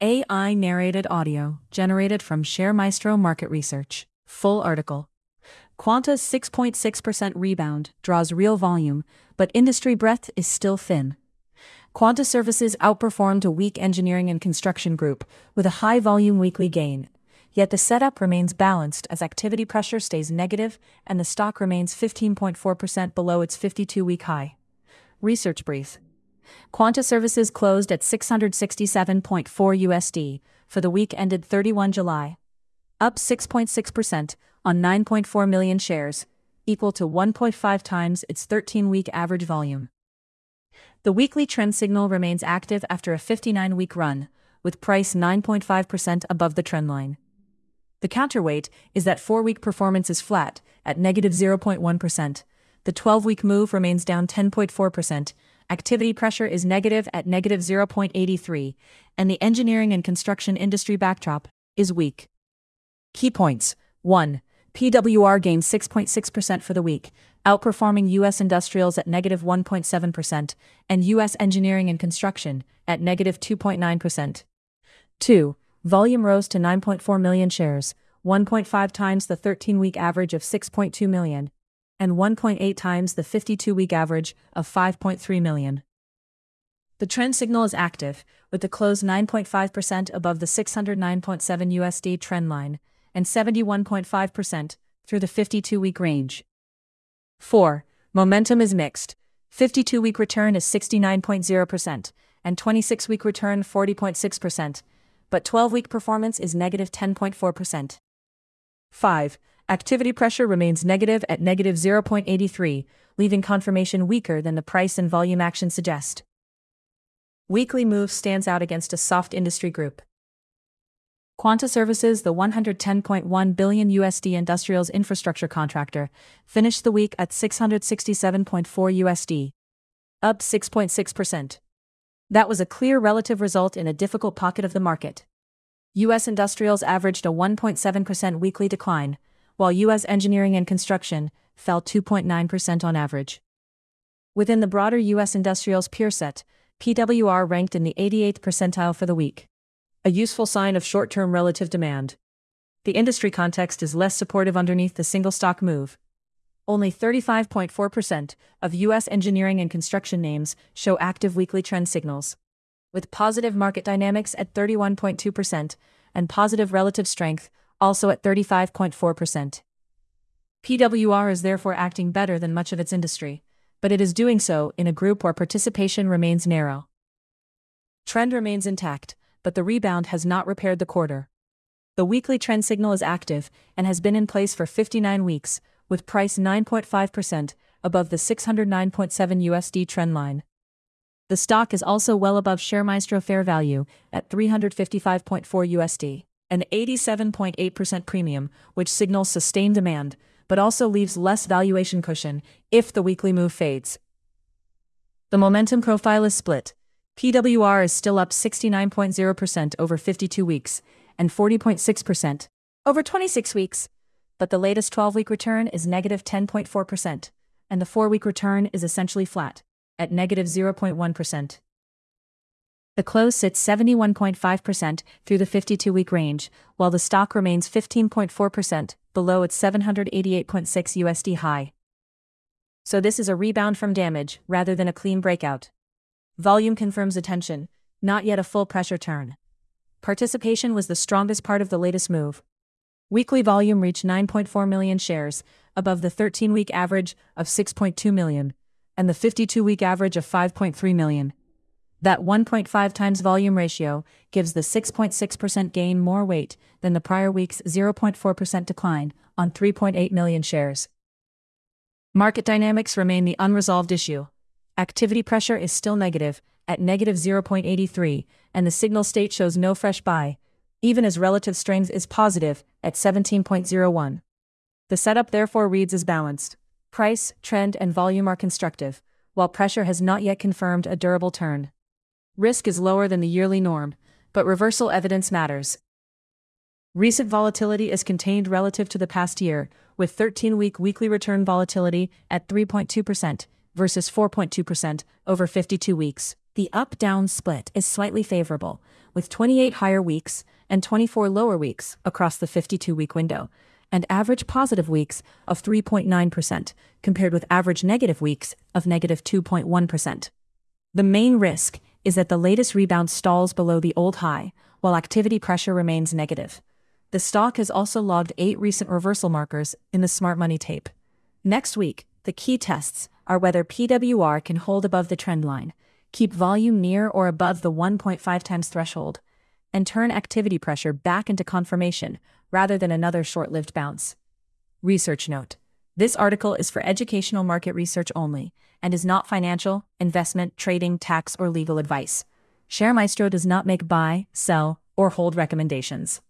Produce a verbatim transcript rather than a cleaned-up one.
A I narrated audio generated from ShareMaestro Market Research. Full article. Quanta's six point six percent rebound draws real volume, but industry breadth is still thin. Quanta Services outperformed a weak engineering and construction group with a high-volume weekly gain. Yet the setup remains balanced as activity pressure stays negative and the stock remains fifteen point four percent below its fifty-two-week high. Research brief. Quanta Services closed at six hundred sixty-seven point four U S D for the week ended thirty-first of July, up six point six percent on nine point four million shares, equal to one point five times its thirteen-week average volume. The weekly trend signal remains active after a fifty-nine-week run, with price nine point five percent above the trendline. The counterweight is that four-week performance is flat, at negative zero point one percent. The twelve-week move remains down ten point four percent. Activity pressure is negative at negative zero point eight three, and the engineering and construction industry backdrop is weak. Key points. one. P W R gained six point six percent for the week, outperforming U S industrials at negative one point seven percent and U S engineering and construction at negative two point nine percent. two. Volume rose to nine point four million shares, one point five times the thirteen-week average of six point two million, and one point eight times the fifty-two-week average of five point three million. The trend signal is active, with the close nine point five percent above the six hundred nine point seven U S D trend line and seventy-one point five percent through the fifty-two-week range. four. Momentum is mixed. fifty-two-week return is sixty-nine point zero percent and twenty-six-week return forty point six percent, but twelve-week performance is negative ten point four percent. five. Activity pressure remains negative at negative zero point eight three, leaving confirmation weaker than the price and volume action suggest. Weekly move stands out against a soft industry group. Quanta Services, the one hundred ten point one billion U S D industrials infrastructure contractor, finished the week at six hundred sixty-seven point four U S D, up six point six percent. That was a clear relative result in a difficult pocket of the market. U S industrials averaged a one point seven percent weekly decline, while U S engineering and construction fell two point nine percent on average. Within the broader U S industrials peer set, P W R ranked in the eighty-eighth percentile for the week, a useful sign of short-term relative demand. The industry context is less supportive underneath the single stock move. Only thirty-five point four percent of U S engineering and construction names show active weekly trend signals, with positive market dynamics at thirty-one point two percent and positive relative strength also at thirty-five point four percent. P W R is therefore acting better than much of its industry, but it is doing so in a group where participation remains narrow. Trend remains intact, but the rebound has not repaired the quarter. The weekly trend signal is active and has been in place for fifty-nine weeks, with price nine point five percent above the six hundred nine point seven U S D trend line. The stock is also well above ShareMaestro fair value at three hundred fifty-five point four U S D, an eighty-seven point eight percent premium, which signals sustained demand, but also leaves less valuation cushion if the weekly move fades. The momentum profile is split. P W R is still up sixty-nine point zero percent over fifty-two weeks and forty point six percent over twenty-six weeks, but the latest twelve-week return is negative ten point four percent, and the four-week return is essentially flat, at negative zero point one percent. The close sits seventy-one point five percent through the fifty-two-week range, while the stock remains fifteen point four percent below its seven hundred eighty-eight point six U S D high. So this is a rebound from damage rather than a clean breakout. Volume confirms attention, not yet a full pressure turn. Participation was the strongest part of the latest move. Weekly volume reached nine point four million shares, above the thirteen-week average of six point two million, and the fifty-two-week average of five point three million. That one point five times volume ratio gives the six point six percent gain more weight than the prior week's zero point four percent decline on three point eight million shares. Market dynamics remain the unresolved issue. Activity pressure is still negative, at negative zero point eight three, and the signal state shows no fresh buy, even as relative strength is positive, at seventeen point zero one. The setup therefore reads as balanced. Price, trend, and volume are constructive, while pressure has not yet confirmed a durable turn. Risk is lower than the yearly norm, but reversal evidence matters. Recent volatility is contained relative to the past year, with thirteen-week weekly return volatility at three point two percent versus four point two percent over fifty-two weeks. The up-down split is slightly favorable, with twenty-eight higher weeks and twenty-four lower weeks across the fifty-two-week window, and average positive weeks of three point nine percent, compared with average negative weeks of negative two point one percent. The main risk is that the latest rebound stalls below the old high, while activity pressure remains negative. The stock has also logged eight recent reversal markers in the smart money tape. Next week, the key tests are whether P W R can hold above the trend line, keep volume near or above the one point five times threshold, and turn activity pressure back into confirmation rather than another short-lived bounce. Research note: this article is for educational market research only and is not financial, investment, trading, tax, or legal advice. ShareMaestro does not make buy, sell, or hold recommendations.